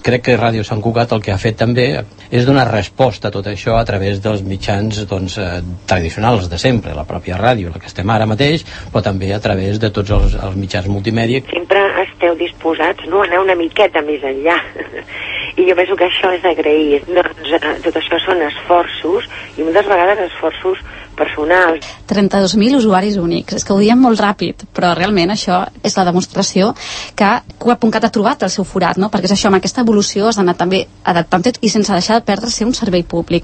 Crec que Ràdio Sant Cugat el que ha fet també és donar resposta a tot això a través dels mitjans tradicionals de sempre, la pròpia ràdio, la que estem ara mateix, però també a través de tots els mitjans multimèdia. Sempre esteu disposats, no?, a anar una miqueta més enllà. I jo penso que això és d'agrair. Doncs tot això són esforços, i moltes vegades esforços personals. 32.000 usuaris únics. És que ho diem molt ràpid, però realment això és la demostració que Cugat.cat ha trobat el seu forat, no? Perquè és això, amb aquesta evolució has d'anar també adaptant-te i sense deixar de perdre ser un servei públic.